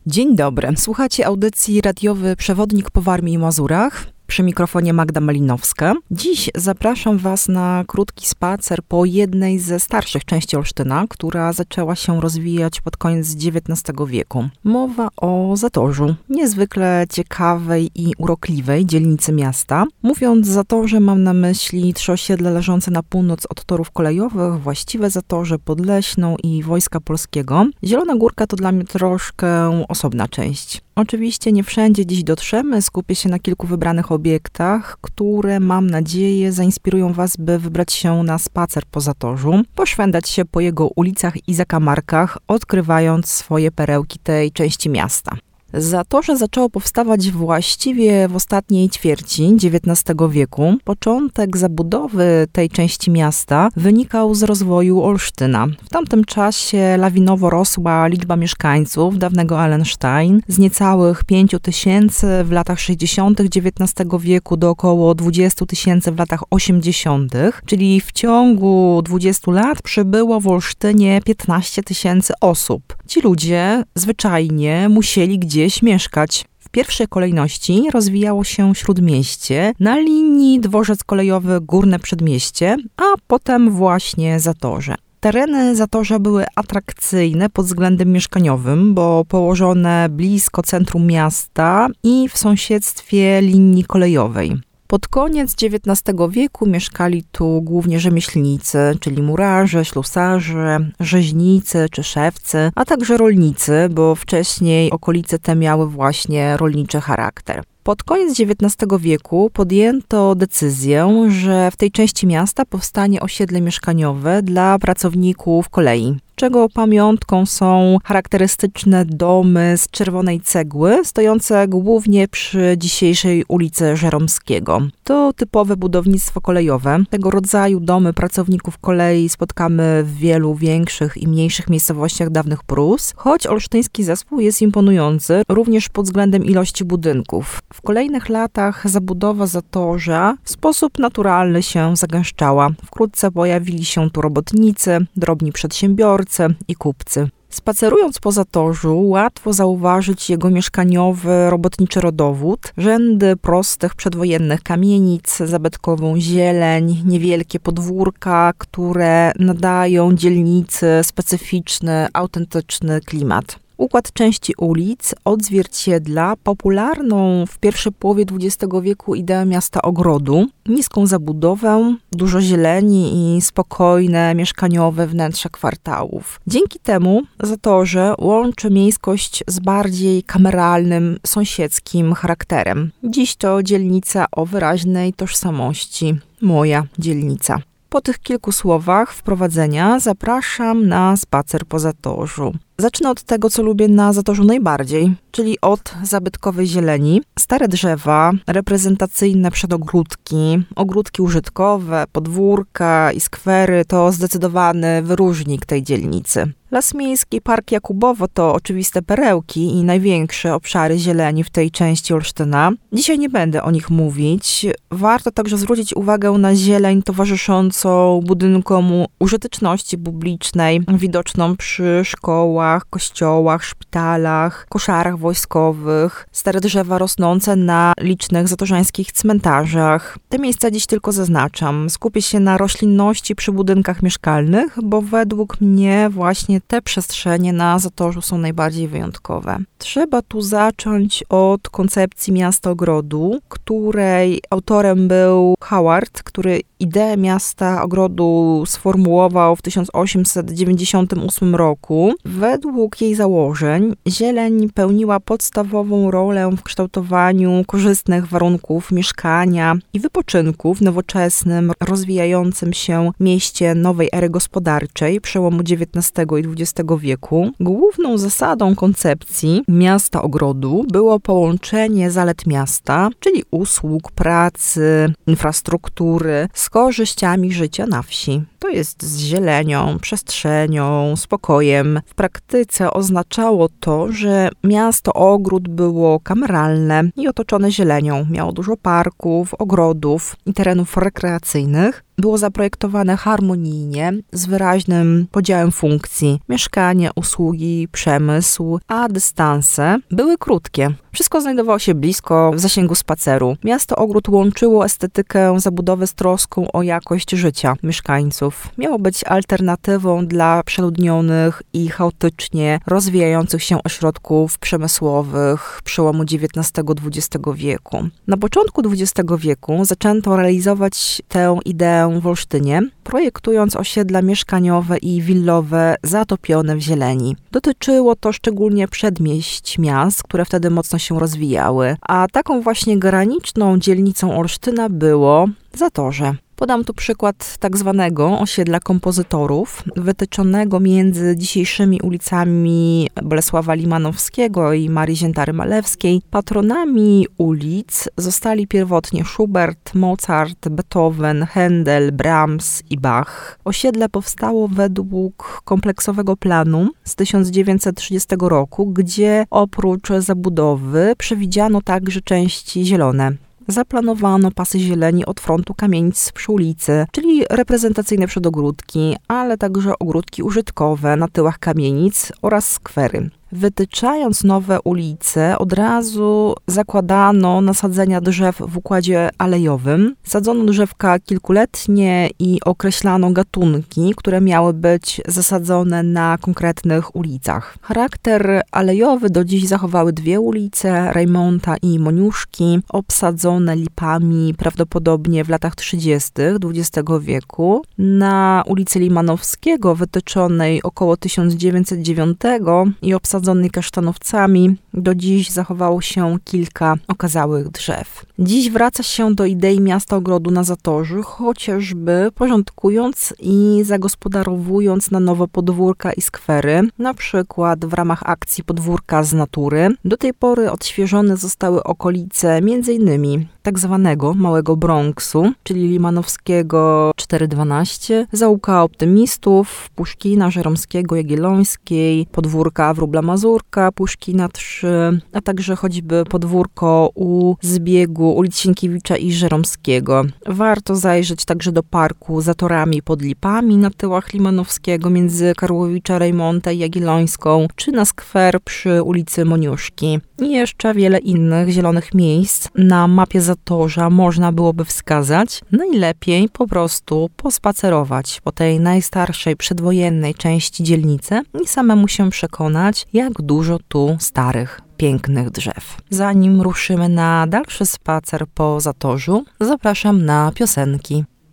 Dzień dobry. Słuchacie audycji radiowy Przewodnik po Warmii i Mazurach. Przy mikrofonie Magda Malinowska. Dziś zapraszam Was na krótki spacer po jednej ze starszych części Olsztyna, która zaczęła się rozwijać pod koniec XIX wieku. Mowa o Zatorzu, niezwykle ciekawej i urokliwej dzielnicy miasta. Mówiąc Zatorze, mam na myśli 3 osiedle leżące na północ od torów kolejowych, właściwe Zatorze, Podleśną i Wojska Polskiego. Zielona Górka to dla mnie troszkę osobna część. Oczywiście nie wszędzie dziś dotrzemy, skupię się na kilku wybranych obiektach, które mam nadzieję zainspirują Was, by wybrać się na spacer po Zatorzu, poszwędać się po jego ulicach i zakamarkach, odkrywając swoje perełki tej części miasta. Zatorze zaczęło powstawać właściwie w ostatniej ćwierci XIX wieku. Początek zabudowy tej części miasta wynikał z rozwoju Olsztyna. W tamtym czasie lawinowo rosła liczba mieszkańców dawnego Allenstein z niecałych 5 000 w latach 60. XIX wieku do około 20 000 w latach 80., czyli w ciągu 20 lat przybyło w Olsztynie 15 000 osób. Ci ludzie zwyczajnie musieli gdzieś mieszkać. W pierwszej kolejności rozwijało się Śródmieście, na linii dworzec kolejowy Górne Przedmieście, a potem właśnie Zatorze. Tereny Zatorza były atrakcyjne pod względem mieszkaniowym, bo położone blisko centrum miasta i w sąsiedztwie linii kolejowej. Pod koniec XIX wieku mieszkali tu głównie rzemieślnicy, czyli murarze, ślusarze, rzeźnicy czy szewcy, a także rolnicy, bo wcześniej okolice te miały właśnie rolniczy charakter. Pod koniec XIX wieku podjęto decyzję, że w tej części miasta powstanie osiedle mieszkaniowe dla pracowników kolei, czego pamiątką są charakterystyczne domy z czerwonej cegły, stojące głównie przy dzisiejszej ulicy Żeromskiego. To typowe budownictwo kolejowe. Tego rodzaju domy pracowników kolei spotkamy w wielu większych i mniejszych miejscowościach dawnych Prus, choć olsztyński zespół jest imponujący również pod względem ilości budynków. W kolejnych latach zabudowa Zatorza w sposób naturalny się zagęszczała. Wkrótce pojawili się tu robotnicy, drobni przedsiębiorcy i kupcy. Spacerując po Zatorzu, łatwo zauważyć jego mieszkaniowy, robotniczy rodowód, rzędy prostych przedwojennych kamienic, zabytkową zieleń, niewielkie podwórka, które nadają dzielnicy specyficzny, autentyczny klimat. Układ części ulic odzwierciedla popularną w pierwszej połowie XX wieku ideę miasta ogrodu, niską zabudowę, dużo zieleni i spokojne, mieszkaniowe wnętrze kwartałów. Dzięki temu Zatorze łączy miejskość z bardziej kameralnym, sąsiedzkim charakterem. Dziś to dzielnica o wyraźnej tożsamości. Moja dzielnica. Po tych kilku słowach wprowadzenia zapraszam na spacer po Zatorzu. Zacznę od tego, co lubię na Zatorzu najbardziej, czyli od zabytkowej zieleni. Stare drzewa, reprezentacyjne przedogródki, ogródki użytkowe, podwórka i skwery to zdecydowany wyróżnik tej dzielnicy. Las Miejski, Park Jakubowo to oczywiste perełki i największe obszary zieleni w tej części Olsztyna. Dzisiaj nie będę o nich mówić. Warto także zwrócić uwagę na zieleń towarzyszącą budynkom użyteczności publicznej, widoczną przy szkołach, kościołach, szpitalach, koszarach wojskowych, stare drzewa rosnące na licznych zatorzańskich cmentarzach. Te miejsca dziś tylko zaznaczam. Skupię się na roślinności przy budynkach mieszkalnych, bo według mnie właśnie te przestrzenie na Zatorzu są najbardziej wyjątkowe. Trzeba tu zacząć od koncepcji miasta ogrodu, której autorem był Howard, który ideę miasta ogrodu sformułował w 1898 roku. Według jej założeń zieleń pełniła podstawową rolę w kształtowaniu korzystnych warunków mieszkania i wypoczynku w nowoczesnym, rozwijającym się mieście nowej ery gospodarczej przełomu XIX i XX wieku. Główną zasadą koncepcji miasta ogrodu było połączenie zalet miasta, czyli usług, pracy, infrastruktury z korzyściami życia na wsi. To jest z zielenią, przestrzenią, spokojem. W praktyce oznaczało to, że miasto-ogród było kameralne i otoczone zielenią. Miało dużo parków, ogrodów i terenów rekreacyjnych. było zaprojektowane harmonijnie, z wyraźnym podziałem funkcji. Mieszkanie, usługi, przemysł, a dystanse były krótkie. Wszystko znajdowało się blisko, w zasięgu spaceru. Miasto-ogród łączyło estetykę zabudowy z troską o jakość życia mieszkańców. Miało być alternatywą dla przeludnionych i chaotycznie rozwijających się ośrodków przemysłowych przełomu XIX-XX wieku. Na początku XX wieku zaczęto realizować tę ideę w Olsztynie, projektując osiedla mieszkaniowe i willowe zatopione w zieleni. Dotyczyło to szczególnie przedmieść miast, które wtedy mocno się rozwijały, a taką właśnie graniczną dzielnicą Olsztyna było Zatorze. Podam tu przykład tak zwanego osiedla kompozytorów, wytyczonego między dzisiejszymi ulicami Bolesława Limanowskiego i Marii Ziętary-Malewskiej. Patronami ulic zostali pierwotnie Schubert, Mozart, Beethoven, Händel, Brahms i Bach. Osiedle powstało według kompleksowego planu z 1930 roku, gdzie oprócz zabudowy przewidziano także części zielone. Zaplanowano pasy zieleni od frontu kamienic przy ulicy, czyli reprezentacyjne przedogródki, ale także ogródki użytkowe na tyłach kamienic oraz skwery. Wytyczając nowe ulice, od razu zakładano nasadzenia drzew w układzie alejowym. Sadzono drzewka kilkuletnie i określano gatunki, które miały być zasadzone na konkretnych ulicach. Charakter alejowy do dziś zachowały dwie ulice, Rejmonta i Moniuszki, obsadzone lipami prawdopodobnie w latach 30. XX wieku. Na ulicy Limanowskiego, wytyczonej około 1909 i obsadzonej kasztanowcami, do dziś zachowało się kilka okazałych drzew. Dziś wraca się do idei miasta ogrodu na Zatorzu, chociażby porządkując i zagospodarowując na nowo podwórka i skwery, na przykład w ramach akcji Podwórka z natury. Do tej pory odświeżone zostały okolice m.in. tak zwanego Małego Bronxu, czyli Limanowskiego 412, Zaułka Optymistów, Puszkina, Żeromskiego, Jagiellońskiej, podwórka Wróbla Mazurka, Puszkina 3, a także choćby podwórko u zbiegu ulic Sienkiewicza i Żeromskiego. Warto zajrzeć także do parku za torami pod Lipami na tyłach Limanowskiego między Karłowicza, Rejmonta i Jagiellońską, czy na skwer przy ulicy Moniuszki. I jeszcze wiele innych zielonych miejsc na mapie Zatorza można byłoby wskazać. Najlepiej po prostu pospacerować po tej najstarszej przedwojennej części dzielnicy i samemu się przekonać, jak dużo tu starych, pięknych drzew. Zanim ruszymy na dalszy spacer po Zatorzu, zapraszam na piosenki.